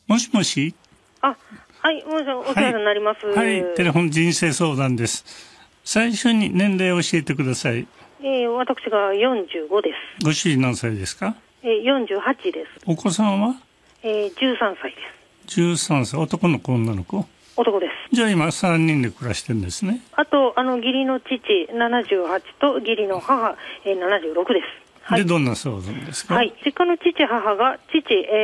もしもし。 はい、お世話になります。 はい、テレフォン人生相談です。最初に年齢を教えてください。 私が45です。 ご主人何歳ですか ？48です。 お子さんは 13歳です。 13歳、男の子女の子？ 男です。 じゃあ今3人で暮らしてるんですね。 あと義理の父78と義理の母76です。はい、 でどんな相談ですか？ はい、実家の父母が父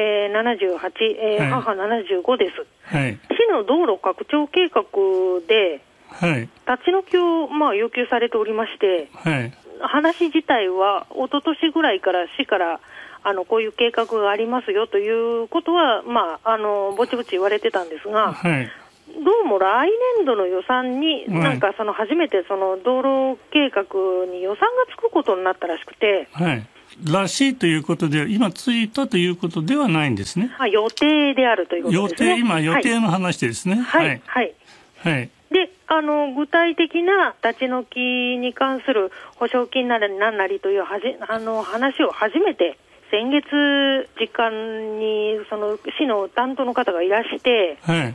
78、母75です。 はい、 市の道路拡張計画で、 はい、 立ち退きを要求されておりまして、 はい、 話自体は一昨年ぐらいから市からこういう計画がありますよということは、ぼちぼち言われてたんですが、 はい、 どうも来年度の予算に、なんか初めてその道路計画に予算がつくことになったらしくて、 はい、らしいということで、今ついたということではないんですね。 予定であるということですね。 今予定の話ですね。 はい、はい、はい。で、具体的な立ち退きに関する保証金なり何なりという話を初めて先月時間にその市の担当の方がいらして、はい、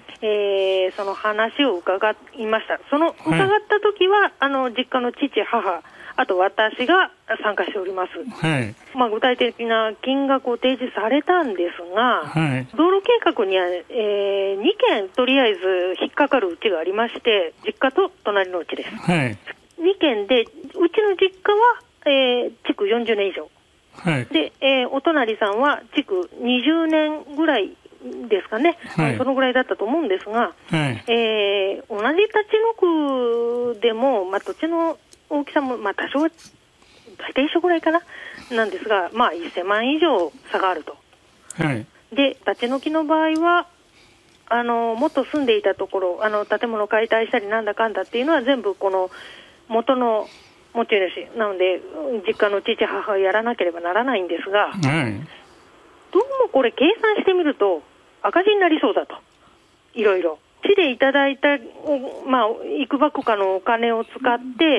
その話を伺いました。その伺った時は、実家の父母、あと私が参加しております。はい、具体的な金額を提示されたんですが、はい、道路計画には、2件とりあえず引っかかるうちがありまして、実家と隣のうちです。はい、2件で、うちの実家は、築40年以上。はい、で、お隣さんは築20年ぐらいですかね、はい、そのぐらいだったと思うんですが、はい、同じ立ち退くでも、土地の大きさも多少は大体一緒ぐらいかななんですが、1000万以上差があると。はい、で、立ち退きの場合はもっと住んでいたところ、建物を解体したりなんだかんだっていうのは全部この元の持ち主なので、実家の父母がやらなければならないんですが、はい、どうもこれ計算してみると赤字になりそうだと。いろいろ市でいただいた、幾ばくかのお金を使って、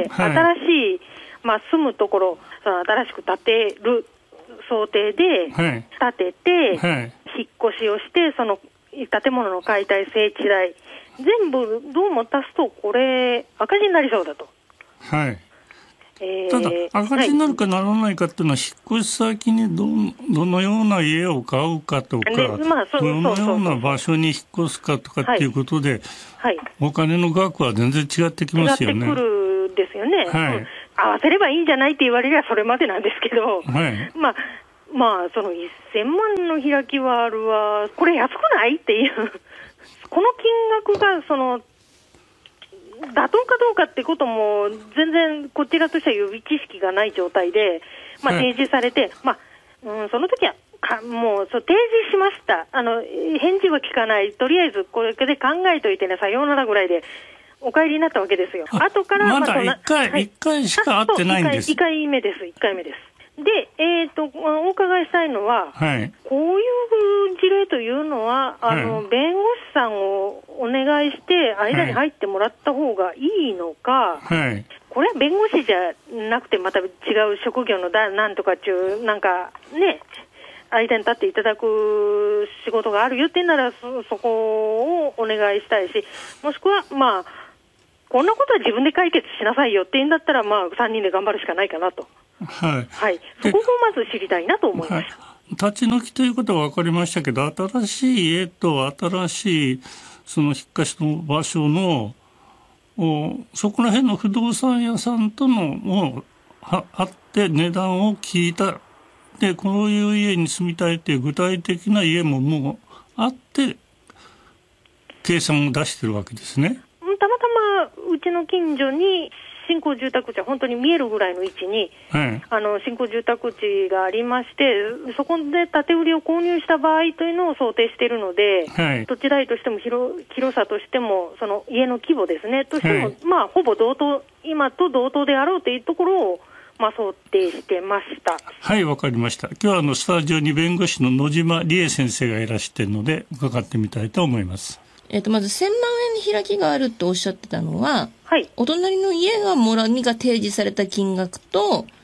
はい、新しい、住むところ、新しく建てる想定で、はい、建てて、はい、引っ越しをして、その建物の解体整地代全部どうも足すとこれ赤字になりそうだと。はい、ただ赤字になるかならないかっていうのは、引っ越し先にどのような家を買うかとか、どのような場所に引っ越すかとかっていうことで、はいはい、お金の額は全然違ってきますよね。 違ってくるですよね。はい、合わせればいいんじゃないって言われればそれまでなんですけど、はい、その1000万の開きはあるわ、これ安くないっていうこの金額がその妥当かどうかってことも全然こちらとしては予備知識がない状態で、提示されて、その時はもう提示しました。返事は聞かない。とりあえずこれで考えといてね、さようならぐらいでお帰りになったわけですよ。後からまだ1回しか会ってないんです。 1回目です。1回目です。で、お伺いしたいのは、はい、こういう事例というのは、弁護士さんをお願いして間に入ってもらった方がいいのか、はい、これは弁護士じゃなくてまた違う職業のなんとかっていうなんかね、間に立っていただく仕事があるよってなら そこをお願いしたいし、もしくはこんなことは自分で解決しなさいよって言うんだったら3人で頑張るしかないかなと。はい、はい、そこをまず知りたいなと思いました。はい、 立ち退きということは分かりましたけど、新しい家と新しいその引っ越しの場所のそこら辺の不動産屋さんとの会って値段を聞いた。でこういう家に住みたいという具体的な家ももうあって計算を出してるわけですね。 たまたまうちの近所に新興住宅地は本当に見えるぐらいの位置に、はい、新興住宅地がありまして、そこで建て売りを購入した場合というのを想定しているので、はい、土地代としても広さとしてもその家の規模ですねとしても、はい、ほぼ同等、今と同等であろうというところを想定してました。 はい、わかりました。今日はスタジオに弁護士の野島理恵先生がいらしているので伺ってみたいと思います。 まず1000万円に開きがあるとおっしゃってたのは、はい、お隣の家が提示された金額と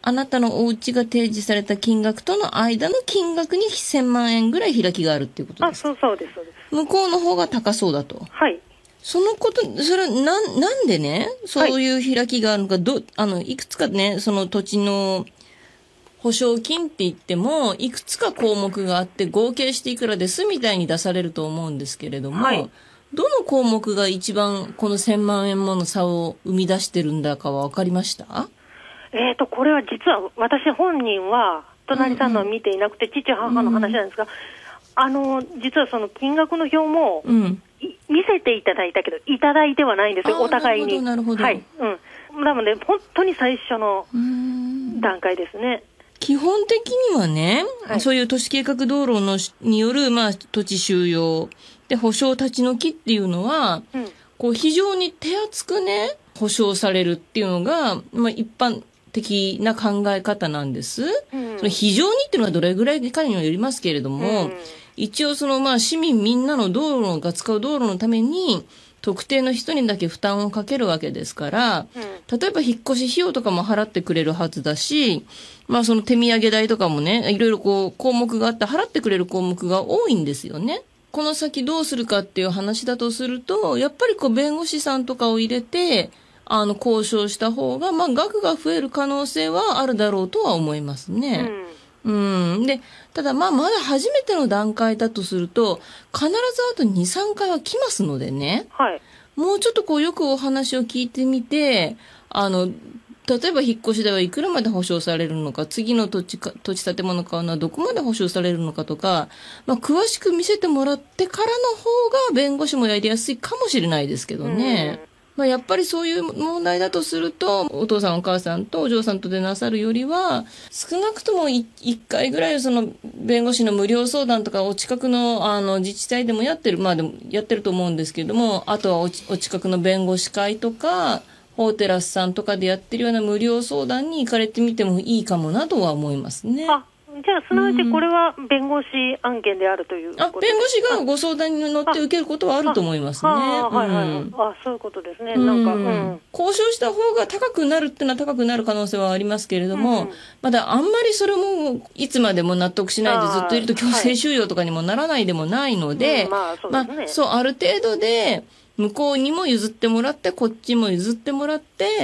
あなたのお家が提示された金額との間の金額に1000万円ぐらい開きがあるっていうことですか？ そうです、そうです。 向こうの方が高そうだと。 はい。 それはなんでね、そういう開きがあるのか、いくつかね、その土地の保証金って言っても、いくつか項目があって、合計していくらですみたいに出されると思うんですけれども、はい、どの項目が一番この1000万円もの差を生み出してるんだかは分かりました？ これは実は私本人は、隣さんのは見ていなくて、父母の話なんですが、実はその金額の表も、見せていただいたけど、いただいてはないんですよ、お互いに。 なるほど。 はい。なので、本当に最初の段階ですね。 基本的にはね、そういう都市計画道路による、土地収用で保証立ち退きっていうのは、こう非常に手厚くね、保証されるっていうのが、一般的な考え方なんです。その非常にっていうのはどれぐらいかにもよりますけれども、一応市民みんなの道路が使う道路のために、特定の人にだけ負担をかけるわけですから、例えば引っ越し費用とかも払ってくれるはずだし、その手土産代とかもね、いろいろ項目があって払ってくれる項目が多いんですよね。この先どうするかっていう話だとすると、やっぱり弁護士さんとかを入れて、交渉した方が、額が増える可能性はあるだろうとは思いますね。で、ただまだ初めての段階だとすると、必ずあと2、3回は来ますのでね。 はい。 もうちょっとよくお話を聞いてみて、例えば引っ越し代はいくらまで保証されるのか、次の土地建物買うのはどこまで保証されるのかとか、詳しく見せてもらってからの方が弁護士もやりやすいかもしれないですけどね。やっぱりそういう問題だとすると、お父さんお母さんとお嬢さんとでなさるよりは、少なくとも1回ぐらい弁護士の無料相談とかお近くの自治体でもやってる、でもやってると思うんですけども、あとはお近くの弁護士会とか、法テラスさんとかでやってるような無料相談に行かれてみてもいいかもなとは思いますね。 じゃあ、すなわちこれは弁護士案件であるということ弁護士がご相談に乗って受けることはあると思いますね。 そういうことですね。 交渉した方が高くなるってのは高くなる可能性はありますけれども、まだあんまりそれもいつまでも納得しないでずっといると強制収容とかにもならないでもないので、ある程度で向こうにも譲ってもらって、こっちも譲ってもらって、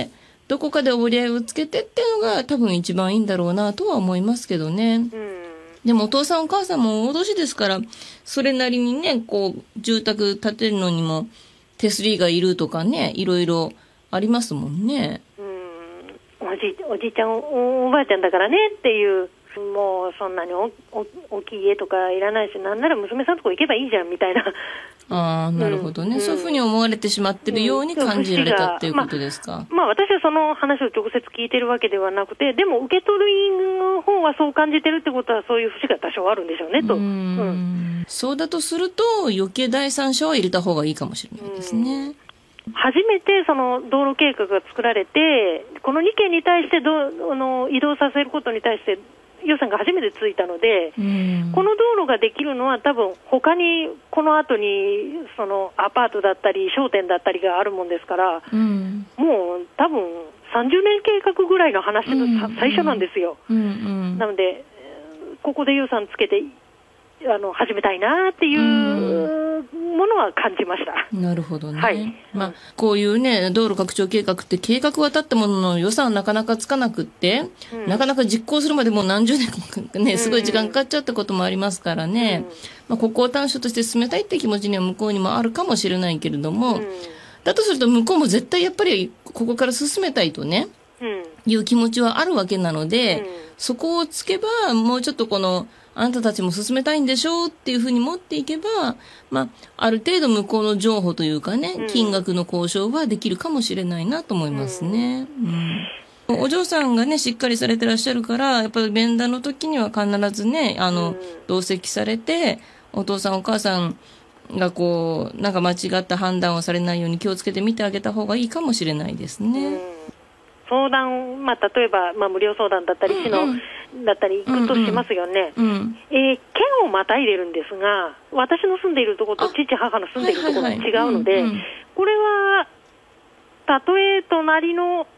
どこかで折り合いをつけてっていうのが多分一番いいんだろうなとは思いますけどね。でもお父さんお母さんも大年ですから、それなりにね、住宅建てるのにも手すりがいるとかね、いろいろありますもんね。 おじいちゃん おばあちゃんだからねっていう、もうそんなに大きい家とかいらないし、なんなら娘さんとこ行けばいいじゃんみたいな。 なるほどね、そういうふうに思われてしまってるように感じられたっていうことですか。 私はその話を直接聞いてるわけではなくて、でも受け取るの方はそう感じてるってことは、そういう節が多少あるんでしょうねと。 そうだとすると余計第三者は入れた方がいいかもしれないですね。 初めてその道路計画が作られて、この2件に対して移動させることに対して予算が初めてついたので、この道路ができるのは多分他にこの後にそのアパートだったり商店だったりがあるもんですから、もう多分30年計画ぐらいの話の最初なんですよ。なのでここで予算つけて始めたいなっていうものは感じました。 なるほどね。こういうね、道路拡張計画って計画は立ったものの予算なかなかつかなくって、なかなか実行するまでもう何十年かね、すごい時間かかっちゃったこともありますからね。ここを短所として進めたいって気持ちには向こうにもあるかもしれないけれども、だとすると向こうも絶対やっぱりここから進めたいとね、いう気持ちはあるわけなので、そこをつけばもうちょっとあなたたちも進めたいんでしょうっていうふうに持っていけば、ある程度向こうの譲歩というかね、金額の交渉はできるかもしれないなと思いますね。お嬢さんがね、しっかりされてらっしゃるから、やっぱり面談の時には必ずね、同席されて、お父さんお母さんがなんか間違った判断をされないように気をつけて見てあげた方がいいかもしれないですね。 相談、例えば、無料相談だったり、市のだったり行くとしますよね。県をまたいでるんですが、私の住んでいるところと父母の住んでいるところが違うので、これは、たとえ隣の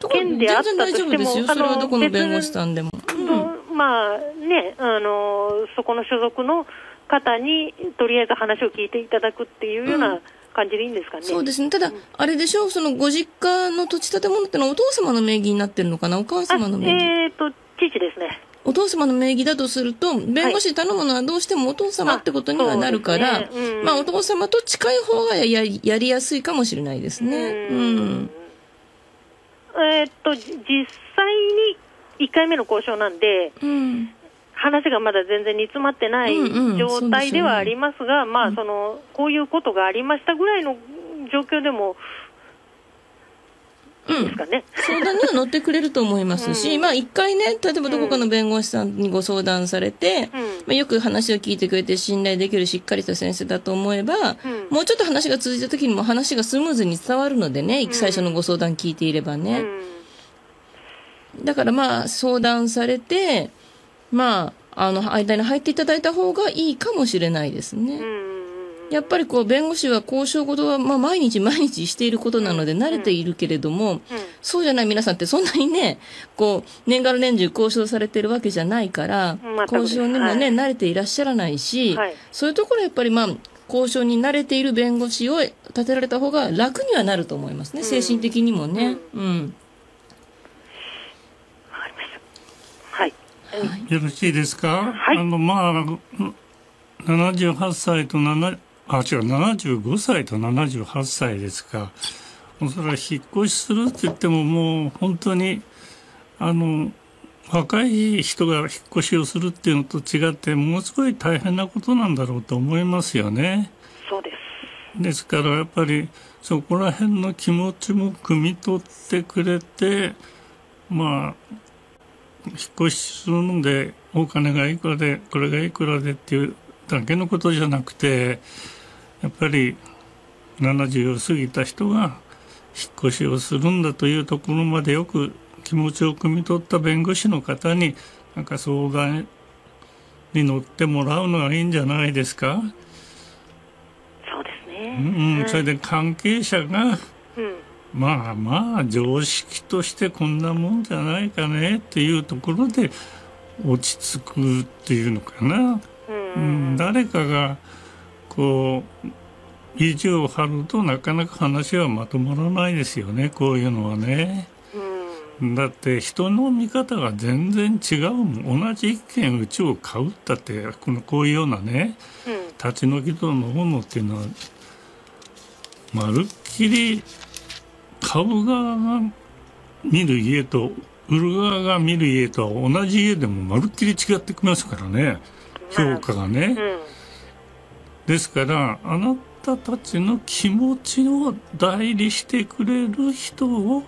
件であったとしても、 それはどこの弁護士さんでも。 まあね、そこの所属の方にとりあえず話を聞いていただくっていうような感じでいいんですかね。 そうですね。ただ、あれでしょう、そのご実家の土地建物ってのはお父様の名義になってるのかな、お母様の名義。 父ですね。 お父様の名義だとすると、弁護士頼むのはどうしてもお父様ってことにはなるから、まあお父様と近い方がやりやすいかもしれないですね。 実際に1回目の交渉なんで、話がまだ全然煮詰まってない状態ではありますが、まあこういうことがありましたぐらいの状況でも、ですかね、 相談には乗ってくれると思いますし、まあ一回ね、例えばどこかの弁護士さんにご相談されて、まあ、よく話を聞いてくれて信頼できるしっかりした先生だと思えば、もうちょっと話が続いた時にも話がスムーズに伝わるのでね、最初のご相談聞いていればね。だからまあ相談されて、まあ間に入っていただいた方がいいかもしれないですね。やっぱりこう弁護士は交渉事はまあ毎日していることなので慣れているけれども、そうじゃない皆さんってそんなにね、こう年がら年中交渉されてるわけじゃないから、交渉にもね、慣れていらっしゃらないし、そういうところやっぱりまあ交渉に慣れている弁護士を立てられた方が楽にはなると思いますね、精神的にもね。 よろしいですか。 はい、 まあ78歳と75歳と78歳ですか。それは引っ越しするって言ってももう本当に若い人が引っ越しをするっていうのと違ってものすごい大変なことなんだろうと思いますよね。 そうです。 ですからやっぱりそこら辺の気持ちも汲み取ってくれて、まあ引っ越しするのでお金がいくらでこれがいくらでっていうだけのことじゃなくて、やっぱり70を過ぎた人が引っ越しをするんだというところまでよく気持ちを汲み取った弁護士の方になんか相談に乗ってもらうのがいいんじゃないですか。 そうですね。 それで関係者が、まあ常識としてこんなもんじゃないかねっていうところで落ち着くっていうのかな。誰かがこう意地を張るとなかなか話はまとまらないですよね、こういうのはね。だって人の見方が全然違うもん。同じ一軒うちを買うったってこういうようなね、立ち退きとのものっていうのはまるっきり買う側が見る家と売る側が見る家とは同じ家でもまるっきり違ってきますからね、評価がね。ですからあなたたちの気持ちを代理してくれる人を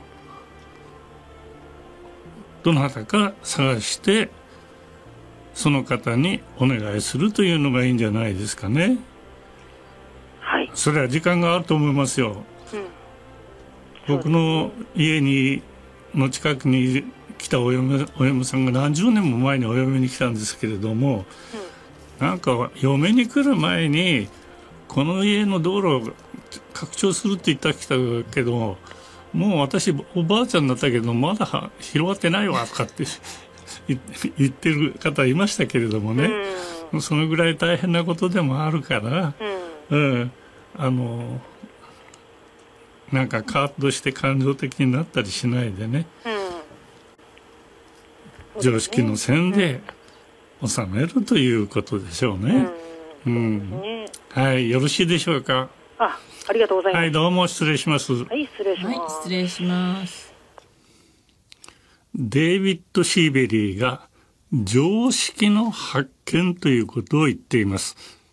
どなたか探してその方にお願いするというのがいいんじゃないですかね。 はい。 それは時間があると思いますよ。僕の家の近くに来たお嫁さんが何十年も前にお嫁に来たんですけれども、なんか嫁に来る前にこの家の道路を拡張するって言ってきたけど、もう私おばあちゃんになったけどまだ広がってないわとかって言ってる方いましたけれどもね、そのぐらい大変なことでもあるから、なんかカーッとして感情的になったりしないでね、常識の線で収めるということでしょうね。はい、よろしいでしょうか。 ありがとうございます。 はい、どうも失礼します。 はい、失礼します。 はい、失礼します。 デイビッド・シーベリーが常識の発見ということを言っています。